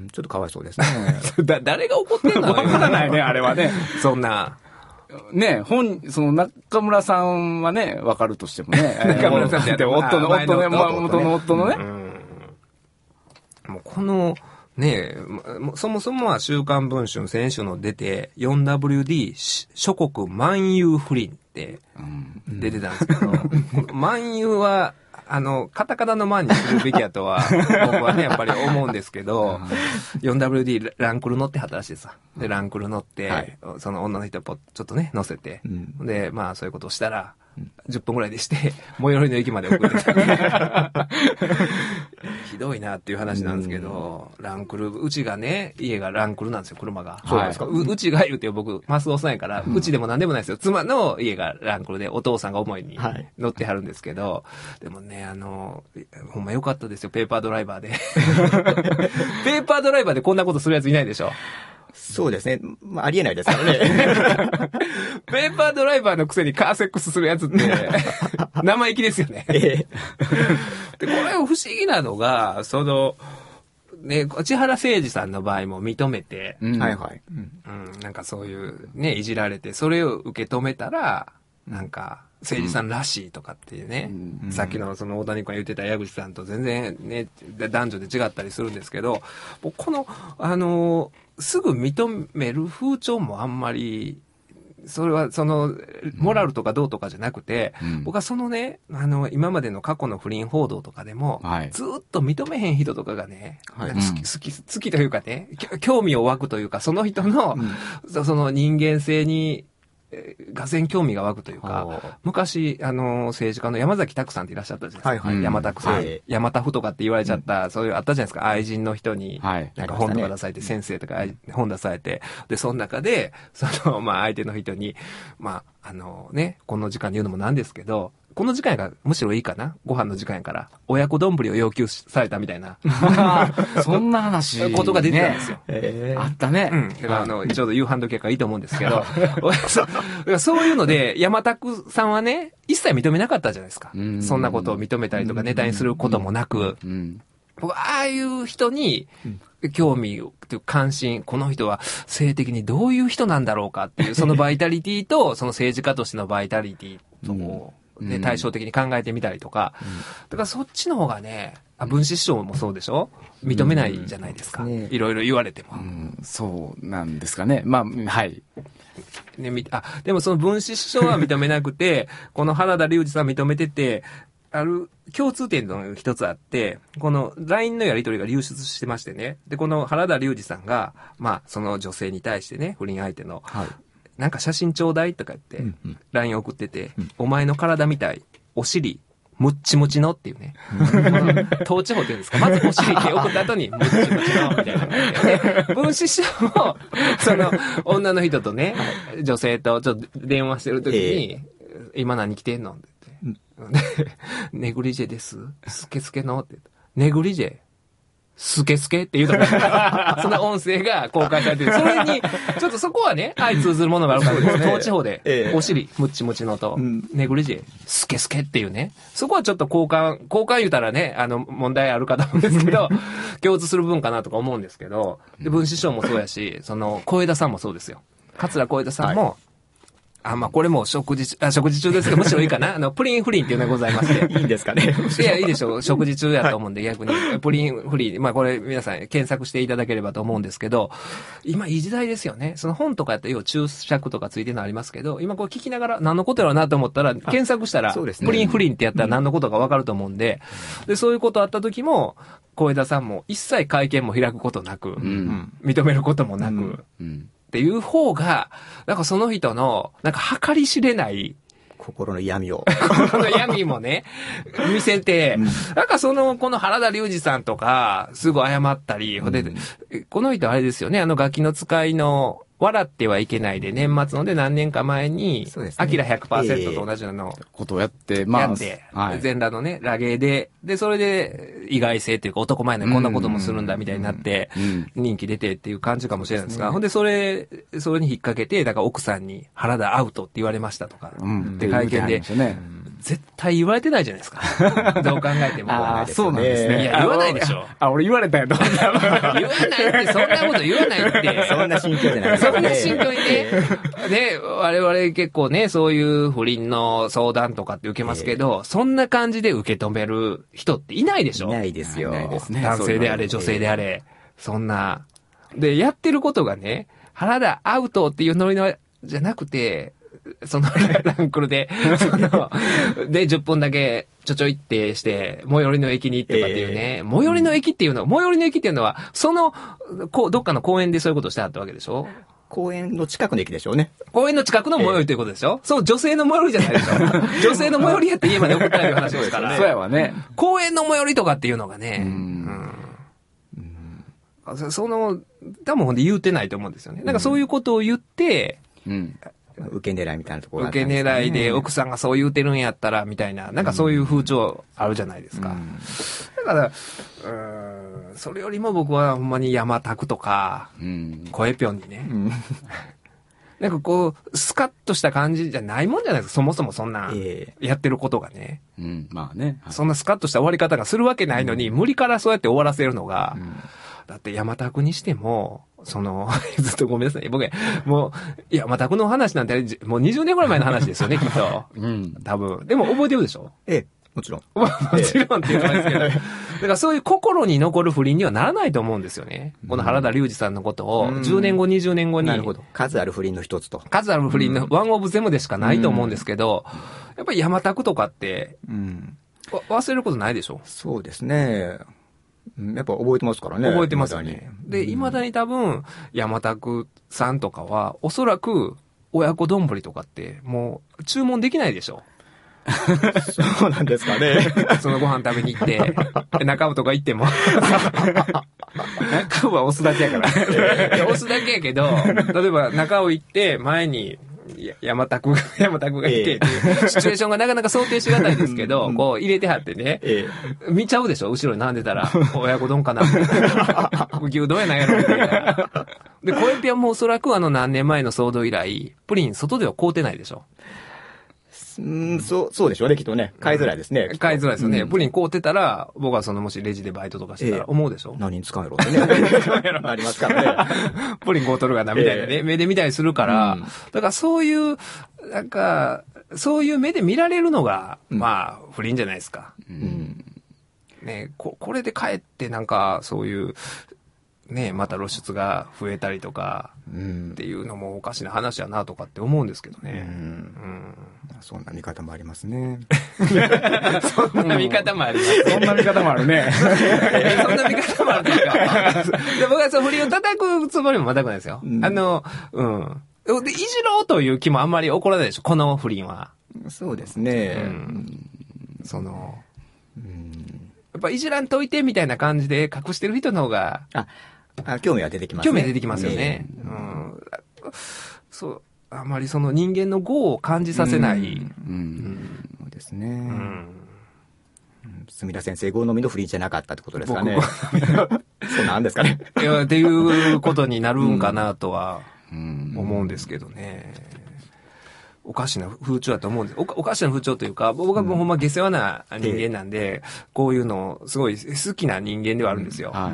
ちょっとかわいそうですね。 だ誰が怒ってんの？ わからないね、あれはね。 そんな。 ね本、その中村さんはね、わかるとしてもね。中村さんって夫の、夫ね、元の夫のね。うんもうこの、ねえ、そもそもは週刊文春先週の出て、よんダブリューディー 諸国万有不倫って出てたんですけど、うん、万有は、あの、カタカナの万にするべきやとは、僕はね、やっぱり思うんですけど、よんダブリューディー ランクル乗って働いてさ。で、ランクル乗って、はい、その女の人をちょっとね、乗せて、うん、で、まあそういうことをしたら、じゅっぷんぐらいでして、最寄りの駅まで送ってた。ひどいなっていう話なんですけど、ランクル、うちがね、家がランクルなんですよ、車が。 そうですか。 う, うちが言うて僕、マスオさんやから、うん、うちでも何でもないですよ。妻の家がランクルで、お父さんが重いに乗ってはるんですけど、はい、でもね、あの、ほんま良かったですよ、ペーパードライバーで。ペーパードライバーでこんなことするやついないでしょ。 そうですね。まあ、ありえないですからね。 ペーパードライバーのくせにカーセックスするやつって、生意気ですよね。で、これ不思議なのが、その、ね、千原誠二さんの場合も認めて、 うん、はいはい。 うん、なんかそういうね、いじられて、それを受け止めたら、なんか、誠二さんらしいとかっていうね、うん、さっきのその大谷君が言ってた矢口さんと全然ね、男女で違ったりするんですけど、この、あの、すぐ認める風潮もあんまり、それはその、モラルとかどうとかじゃなくて、うん、僕はそのね、あの、今までの過去の不倫報道とかでも、はい、ずっと認めへん人とかがね、はい、好き、好き、好きというかね、興味を湧くというか、その人の、うん、その人間性に、がぜん興味が湧くというか、昔、あの、政治家の山崎拓さんっていらっしゃったじゃないですか。はいはい、山拓さん、はい、山拓とかって言われちゃった、うん、そういうあったじゃないですか。愛人の人に、なんか本とか出されて、はい、先生とか本出されて、で、その中で、その、まあ、相手の人に、まあ、あのね、この時間に言うのもなんですけど、この時間がむしろいいかなご飯の時間やから、親子丼を要求されたみたいな。 そんな話。 ことが出てたんですよ。 ね、あったね。 うん。だからあの、ちょうど夕飯時やからいいと思うんですけど、そ, そういうので、山拓さんはね、一切認めなかったじゃないですか。そんなことを認めたりとかネタにすることもなく、僕、ああいう人に、興味という関心、この人は性的にどういう人なんだろうかっていう、そのバイタリティと、その政治家としてのバイタリティと、うんね、対照的に考えてみたりとか、うん、だからそっちの方がね、あ、文枝師匠もそうでしょ、認めないじゃないですか。うんね、いろいろ言われても、 うん。そうなんですかね。まあ、はい。 ね、み、あ、でもその分子師匠は認めなくて、この原田隆二さん認めてて、ある共通点の一つあって、この ライン のやり取りが流出してましてね。で、この原田隆二さんが、まあ、その女性に対してね、不倫相手の、はい、なんか写真ちょうだいとか言って、うんうん、ライン 送ってて、うん、お前の体みたい、お尻、ムッチムチのっていうね。統治法って言うんですか、まずお尻って送った後に、ムッチムチのみたいな感じで。分子師匠も、その、女の人とね、女性とちょっと電話してるときに、えー、今何着てんのって言って。ネグリジェです。スケスケのって言った。ネグリジェスケスケって言うとか、その音声が公開されてる。それに、ちょっとそこはね、相通ずるものがあるから、この統治法で、ええ、お尻、ムッチムチのと、うん、ネグリジェスケスケっていうね。そこはちょっと交換、交換言うたらね、あの、問題あるかと思うんですけど、共通する文化なとか思うんですけど、で、文子師匠もそうやし、その、小枝さんもそうですよ。桂小枝さんも、はい、あ、まあ、これも食事、あ、食事中ですけど、むしろいいかな。あの、プリン不倫っていうのがございまして。 いいんですかね。 いや、いいでしょう。食事中やと思うんで、はい、逆に。プリン不倫。まあ、これ皆さん検索していただければと思うんですけど、今いい時代ですよね。その本とかやったら、要は注釈とかついてるのありますけど、今これ聞きながら何のことやろうなと思ったら、検索したら、ね、プリン不倫ってやったら何のことかわかると思うんで、うん、で、そういうことあった時も、小枝さんも一切会見も開くことなく、うん、認めることもなく、うんうんっていう方が、なんかその人の、なんか計り知れない、 心の闇を。 心の闇もね、見せて、うん、なんかその、この原田隆二さんとか、すぐ謝ったり、うん、で、この人あれですよね、あのガキの使いの、笑ってはいけないで、年末ので何年か前に、アキラ ひゃくパーセント と同じようなの、 ことをやって、まあ、 やって、はい、全裸のね、ラゲーで、で、それで、意外性というか、男前なこんなこともするんだみたいになって、人気出てっていう感じかもしれないですが、ほんで、それ、それに引っ掛けて、だから奥さんに、原田アウトって言われましたとか、で、会見で、絶対言われてないじゃないですか。どう考えても。 ああ、そうなんですね。 いや、言わないでしょ。 あ、俺言われたよ、どう言わないって、そんなこと言わないって。 そんな心境じゃない。 そんな心境にね、ね、我々結構ね、そういう不倫の相談とかって受けますけど、そんな感じで受け止める人っていないでしょ。 いないですよ。いないですね。 男性であれ、女性であれ。そんな。で、やってることがね、原田アウトっていうノリの、じゃなくて、そのランクルで、その、で、じゅっぷんだけちょちょいってして、最寄りの駅に行ってかっていうね、えー、最寄りの駅っていうのは、最寄りの駅っていうのは、その、こう、どっかの公園でそういうことしてあったわけでしょ？ 公園の近くの駅でしょうね。 公園の近くの最寄りということでしょ、えー、そう、女性の最寄りじゃないでしょ女性の最寄りやって家まで送ったらいう話ですから。 そうやわね。 公園の最寄りとかっていうのがね、うん、うん、その、多分ほんで言うてないと思うんですよね。なんかそういうことを言って、うん、 受け狙いみたいなところがあったんですね。受け狙いで奥さんがそう言うてるんやったらみたいな、なんかそういう風潮あるじゃないですか。うん、だから、うーん、それよりも僕はほんまに山拓とか、うん、声ぴょんにね、うん、なんかこう、スカッとした感じじゃないもんじゃないですか。そもそもそんな、やってることがね。 えー、うん、まあね、 はい。そんなスカッとした終わり方がするわけないのに、うん、無理からそうやって終わらせるのが、うん、だって山拓にしても、その、ずっとごめんなさい。僕、もう、いや、山拓の話なんて、もうにじゅうねんぐらい前の話ですよね、きっと。うん。多分。でも覚えてるでしょ？ ええ、もちろん。 もちろんって言ってますけど。だからそういう心に残る不倫にはならないと思うんですよね。うん、この原田隆二さんのことを、じゅうねんご、にじゅうねんごに。 なるほど。数ある不倫の一つと。 数ある不倫のワンオブゼムでしかないと思うんですけど、やっぱり山拓とかって、うん、忘れることないでしょ？ そうですね。やっぱ覚えてますからね。 覚えてますよね。で、未だに多分、山拓さんとかは、おそらく、親子丼とかって、もう、注文できないでしょ。 そうなんですかね。 そのご飯食べに行って、中尾とか行っても。中尾は押すだけやから。押すだけやけど、例えば中尾行って、前に、山拓が、山拓がいてっていう、シチュエーションがなかなか想定しがたいですけど、こう入れてはってね、見ちゃうでしょ後ろに並んでたら、親子丼かな牛丼やないやろみたいな。で、コエピはもうおそらくあの何年前の騒動以来、プリン外では買うてないでしょうん、そう、そうでしょうね、きっとね。買いづらいですね。 買いづらいですよね。うん、プリン買うてたら、僕はそのもしレジでバイトとかしてたら思うでしょ、えー、 何に使うやろってね。ありますからね。 プリン買うとるがな、みたいなね、えー、目で見たりするから、うん、だからそういう、なんか、そういう目で見られるのが、うん、まあ、不倫じゃないですか。うん、ねこ、これで帰ってなんか、そういう、 ね、また露出が増えたりとか、っていうのもおかしな話やなとかって思うんですけどね。うん。うん、 そんな見方もありますね。 そんな見方もあります、 ね。そんな見方もあるね。 そんな見方もあるというか。で僕はその不倫を叩くつもりも全くないですよ。うん、あの、うん。で、いじろうという気もあんまり起こらないでしょ、この不倫は。 そうですね。うん、 その、うん、やっぱいじらんといてみたいな感じで隠してる人の方が、 あ、あ興味は出てきますね。 興味は出てきますよね。うん、そう、あまりその人間の業を感じさせない。うん。うん、 そうですね。うん。墨田先生、業のみの不倫じゃなかったってことですかね。そうなんですかね。 いや、っていうことになるんかなとは思うんですけどね。おかしな風潮だと思うんです。おか、おかしな風潮というか、僕はもうほんま下世話な人間なんで、こういうのすごい好きな人間ではあるんですよ。はい、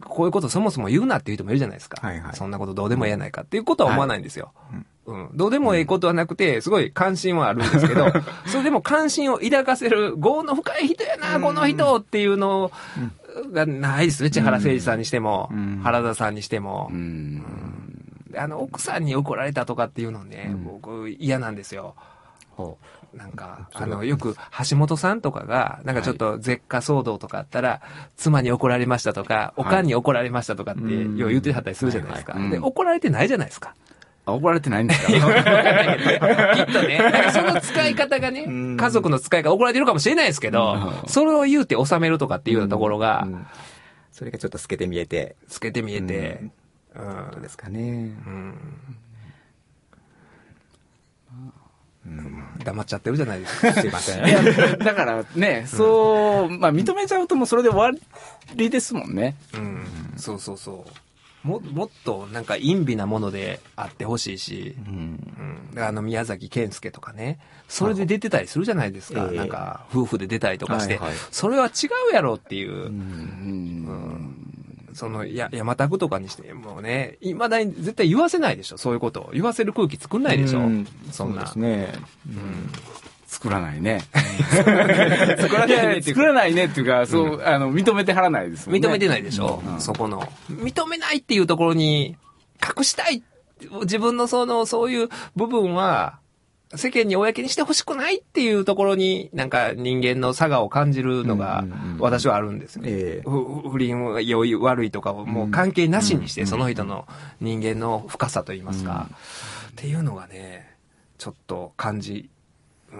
こういうことそもそも言うなっていう人もいるじゃないですか。はいはい、そんなことどうでもええやないかっていうことは思わないんですよ。はい、うん、どうでもええことはなくて、すごい関心はあるんですけど、それでも関心を抱かせる、業の深い人やな、この人っていうのがないですね。千原誠二さんにしても、原田さんにしても。うんあの、奥さんに怒られたとかっていうのね、うん、僕嫌なんですよ。なんか、あの、よく橋本さんとかが、なんかちょっと絶火騒動とかあったら、はい、妻に怒られましたとか、おかんに怒られましたとかって、よう言ってはったりするじゃないですか。はいはい、で、怒られてないじゃないですか。 あ、怒られてないんですかわかんないけど、きっとね、なんかその使い方がね、家族の使い方怒られてるかもしれないですけど、それを言うて収めるとかっていうようなところが、うんうん、 それがちょっと透けて見えて。 透けて見えて、うんどうですかね、うんうん、黙っちゃってるじゃないですか。 すいません。いや、だからね、そう、まあ認めちゃうともうそれで終わりですもんね。 うん、そうそうそう。も、もっとなんか陰微なものであってほしいし、うんうん、あの宮崎健介とかね、それで出てたりするじゃないですか。えー、なんか夫婦で出たりとかして、はいはい、それは違うやろっていう。うんうんその、や、山田とかにしてもね、未だに絶対言わせないでしょ、そういうことを。言わせる空気作んないでしょ、うん、そんな。 そうですね。うん、作らないね。 作らないねっていうか。 作らないねっていうか、そう、うん、あの、認めてはらないですもんね。 認めてないでしょ、うん、そこの。認めないっていうところに、隠したい。自分のその、そういう部分は、世間に公にしてほしくないっていうところになんか人間の差がを感じるのが私はあるんですよ、ね。えー、不倫は良い悪いとかをもう関係なしにしてその人の人間の深さといいますか、っていうのがねちょっと感じ、うん、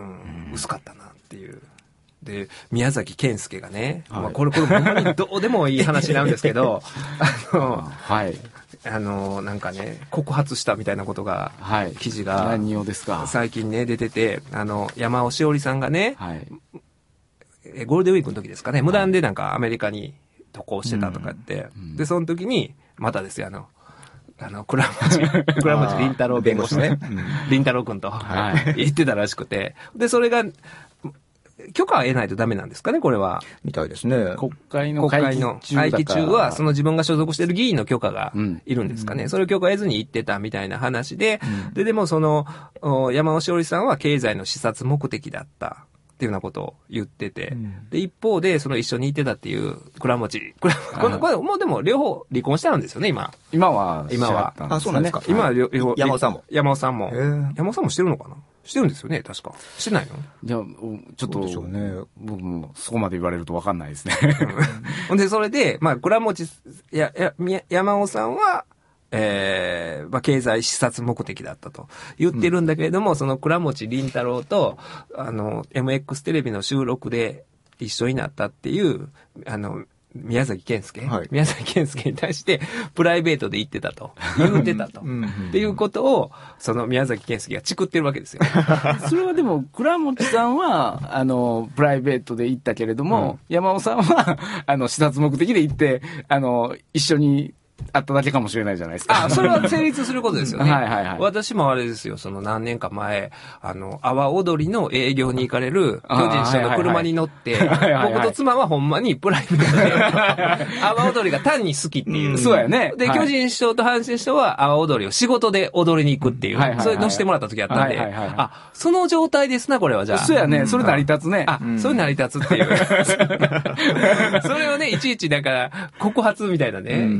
薄かったなっていう。で宮崎健介がね、はい、まあ、これこれほんまにどうでもいい話なんですけどあの、はい、あのなんかね告発したみたいなことが、はい、記事が何をですか最近ね出てて、あの山尾志織さんがね、はい、えゴールデンウィークの時ですかね、無断でなんかアメリカに渡航してたとかって、うん、でその時にまたですよ、あのあの倉持倉持凛太郎弁護士ね凛太郎君と、はい、言ってたらしくて、でそれが許可は得ないとダメなんですかね、これは。 みたいですね。 国会の会期中会期中は、その自分が所属している議員の許可がいるんですかね。うん、それを許可得ずに行ってたみたいな話で、うん、で、でもその、山尾志織さんは経済の視察目的だったっていうようなことを言ってて、うん、で、一方で、その一緒に行ってたっていう倉持、倉このこれもうでも両方離婚してあるんですよね、今。 今は。 今は。 あ、そうなんですか。 今は両方。 山尾さんも。 山尾さんも。山尾さんもしてるのかな、してるんですよね、確か。してないの？ じゃあ、ちょっと、でしょうね、僕もそこまで言われると分かんないですね。 ほんで、それで、まあ、倉持、や、や、山尾さんは、えー、まあ、経済視察目的だったと言ってるんだけれども、うん、その倉持凛太郎と、あの、エムエックス テレビの収録で一緒になったっていう、あの、宮崎健介、はい、宮崎健介に対してプライベートで言ってたと言ってたとっていうことをその宮崎健介がチクってるわけですよ。 それはでも倉持さんはあのプライベートで行ったけれども、うん、山尾さんはあの視察目的で行ってあの一緒にあっただけかもしれないじゃないですか。 あ、それは成立することですよね。 はいはいはい。 私もあれですよ、その何年か前、あの、阿波踊りの営業に行かれる巨人師匠の車に乗って、僕と妻はほんまにプライベートで、阿波踊りが単に好きっていう。 うん、そうやね。 で、はい、巨人師匠と阪神師匠は阿波踊りを仕事で踊りに行くっていう、はいはいはい、それ乗せてもらった時あったんで、はいはいはい、あ、その状態ですな、これはじゃあ。 そうやね。それ成り立つね。 あ、うん、それ成り立つっていう。それをね、いちいちだから、告発みたいなね、うん、記事が言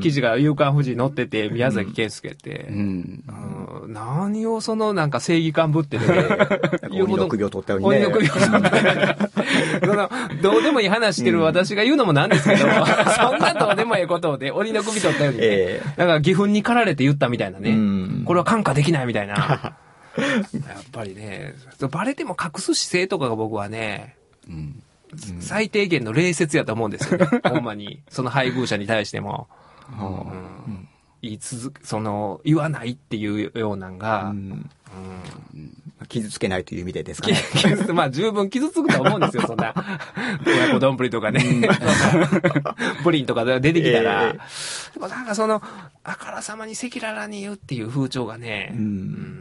夕刊富士乗ってて、宮崎健介って、 うん。 うん、何をそのなんか正義感ぶってね、 鬼の首を取ったようにね。 鬼の首を取ったように。その、どうでもいい話してる私が言うのもなんですけど、うん、そんなどうでもいいことで鬼の首取ったようにね、えー、なんか義憤に駆られて言ったみたいなね、うん、これは看過できないみたいな。やっぱりね、バレても隠す姿勢とかが僕はね、うんうん、最低限の礼節やと思うんですよね。ほんまに。その配偶者に対しても。うんうん、言い続け、その、言わないっていうようなんが、うんうん、傷つけないという意味でですかね。 まあ十分傷つくと思うんですよ、そんな。親子丼とかね。プリンとか出てきたら。えー、でもなんかその、あからさまに赤裸々に言うっていう風潮がね。うんうん、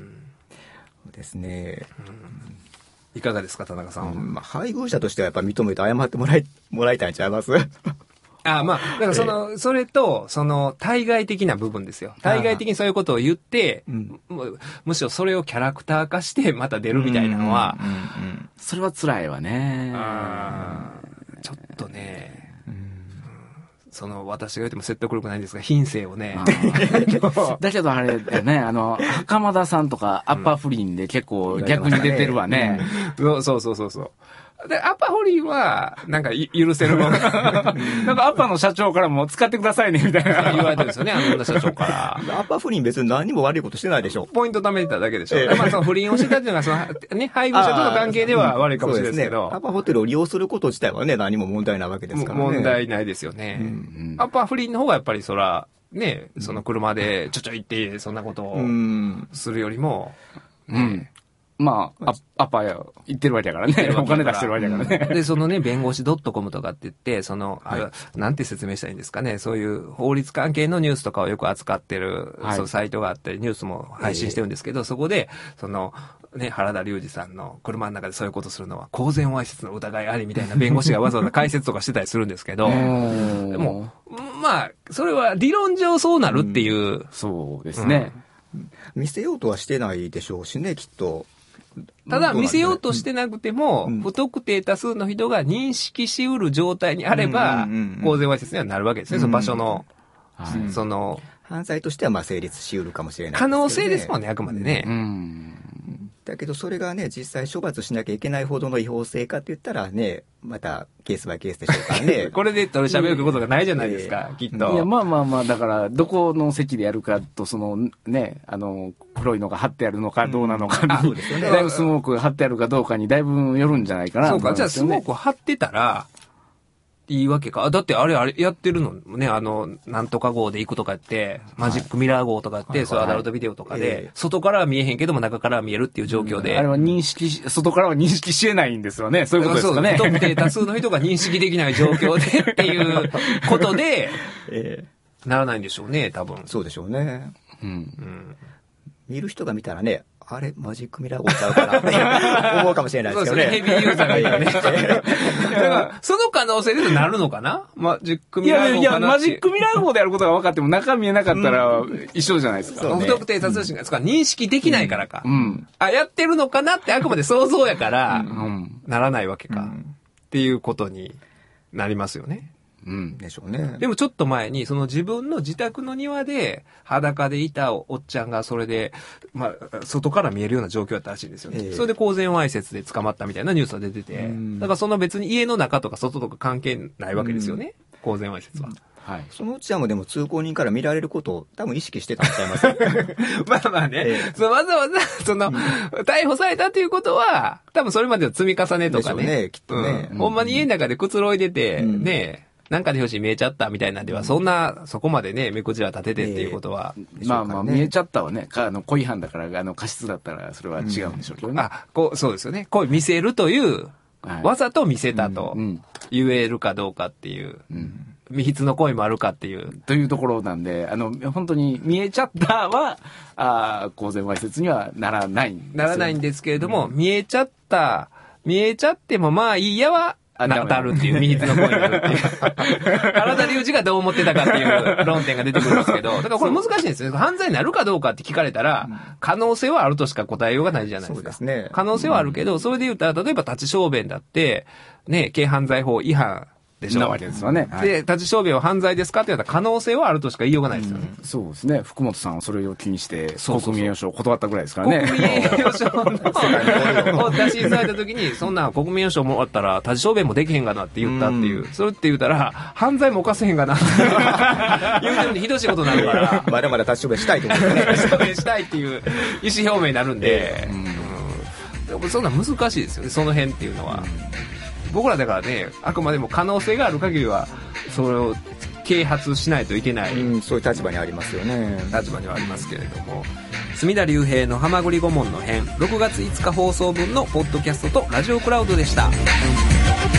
そうですね。 うんいかがですか、田中さんは。 うんまあ、配偶者としてはやっぱ認めて謝ってもらい、もらいたいんちゃいますああまあ、だからその、えー、それと、その、対外的な部分ですよ。対外的にそういうことを言って、うん、む, むしろそれをキャラクター化してまた出るみたいなのは、 うんうんうんうん、それは辛いわね。 あちょっとね、その、私が言っても説得力ないんですが、品性をね。 だけどあれだね、あの、袴田さんとかアッパーフリンで結構逆に出てるわね。 うん、そうそうそうそう。で、アッパーフリンは、なんか許せるもん。なんかアッパーの社長からも使ってくださいね、みたいな。 言われてるんですよね、あの女社長から。 アッパー不倫別に何にも悪いことしてないでしょ。 ポイント貯めてただけでしょ。えー、まあその不倫をしてたっていうのは、その、ね、配偶者との関係では悪いかもしれないですけど。 ね、アッパーホテルを利用すること自体はね、何も問題ないわけですからね。 問題ないですよね。うんうん、アッパー不倫の方がやっぱりそら、ね、その車でちょちょ行って、そんなことをするよりも、 うんうんまあ、アッパーや、言ってるわけだからね。お金出してるわけだからね。 で、そのね、弁護士 .com とかって言って、その、はい、なんて説明したらいいんですかね。そういう法律関係のニュースとかをよく扱ってる、はい、そのサイトがあったり、ニュースも配信してるんですけど、えー、そこで、その、ね、原田龍二さんの車の中でそういうことするのは公然わいせつの疑いありみたいな弁護士がわざわざ解説とかしてたりするんですけど、でも、まあ、それは理論上そうなるっていう。うん、 そうですね、 うん。見せようとはしてないでしょうしね、きっと。 ただ見せようとしてなくても、うん、不特定多数の人が認識しうる状態にあれば、うんうんうんうん、公然わいせつにはなるわけですね、うん、その場所の、はい、その、 犯罪としてはまあ成立しうるかもしれないですけどね。可能性ですもんね、あくまでね。うんうんだけどそれがね、実際処罰しなきゃいけないほどの違法性かって言ったらね、またケースバイケースでしょうからね。 これで取り喋ることがないじゃないですか、えー、きっと。 いや、まあまあまあ、だから、どこの席でやるかと、そのね、あの、黒いのが貼ってあるのかどうなのかに、うん、そうですよね。だいぶスモークが貼ってあるかどうかにだいぶよるんじゃないかな、 そうか、じゃあスモーク貼ってたら、いいわけか。だってあれあれやってるのね、あの、なんとか号で行くとかって、マジックミラー号とかって、はい、そうアダルトビデオとかで、はい、外からは見えへんけども中からは見えるっていう状況で。 うん、あれは認識し、外からは認識し得ないんですよね。そういうことですかね。 不特定多数の人が認識できない状況でっていうことで、えー、ならないんでしょうね、多分。 そうでしょうね。うん。うん、見る人が見たらね、あれマジックミラー号ちゃうかなって思うかもしれないですけどね。 そうですね。ヘビーユーザーがいるね。だからその可能性でなるのかなマジックミラー号かなって。いやいや、 マジックミラー号であることが分かっても中見えなかったら一緒じゃないですか。 不特定多数人が、うん、認識できないからか、うん。あ、やってるのかなってあくまで想像やから、うん、ならないわけか、うん。っていうことになりますよね。 うん。でしょうね。 でもちょっと前に、その自分の自宅の庭で、裸でいたおっちゃんがそれで、まあ、外から見えるような状況だったらしいんですよね。えー、それで公然わいせつで捕まったみたいなニュースが出てて、だからその別に家の中とか外とか関係ないわけですよね。公然わいせつは。 はい。そのうちはもうでも通行人から見られることを多分意識してたんちゃいますまあまあね。えー、そのわざわざ、その、うん、逮捕されたということは、多分それまでの積み重ねとかね。でしょうね、きっとね。うん、ほんまに家の中でくつろいでて、うん、ね、なんかで表紙見えちゃったみたいなんでは、そんな、そこまでね、目くじら立ててっていうことは。 えー、まあまあ、見えちゃったはね、あの、故意犯だから、あの、過失だったら、それは違うんでしょうけどね。 うん、あ、こう、そうですよね。こう見せるという、はい、わざと見せたと言えるかどうかっていう、うん、未必の行為もあるかっていう。 というところなんで、あの、本当に見えちゃったは、あ公然わいせつにはならないんですよ。 ならないんですけれども、うん、見えちゃった、見えちゃってもまあいいやは、なたるっていう、未必の行為になるっていう。原田龍二がどう思ってたかっていう論点が出てくるんですけど、だからこれ難しいんですよ。犯罪になるかどうかって聞かれたら、可能性はあるとしか答えようがないじゃないですか。そうですね。可能性はあるけど、それで言ったら、例えば立ち小便だって、ね、軽犯罪法違反でしょ。 なわけですよね。 で、立ち小便は犯罪ですかって言ったら可能性はあるとしか言いようがないですよね。 うん、そうですね。福本さんはそれを気にして、国民栄誉賞を断ったぐらいですからね。 国民栄誉賞のを出しされた時に、そんな国民栄誉賞もらったら、立ち小便もできへんがなって言ったっていう。うん、それって言ったら、犯罪も犯せへんがなって言うてるんでひどいことになるから。 まだまだ立ち小便したいと思ってね。 立ち小便したいっていう意思表明になるんで、うんうん、そんな難しいですよね、その辺っていうのは。うん、僕らだからね、あくまでも可能性がある限りは、それを啓発しないといけない、 うん、そういう立場にありますよね。 立場にはありますけれども、隅田隆平のはまぐり顧問の編、ろくがついつか放送分のポッドキャストとラジオクラウドでした。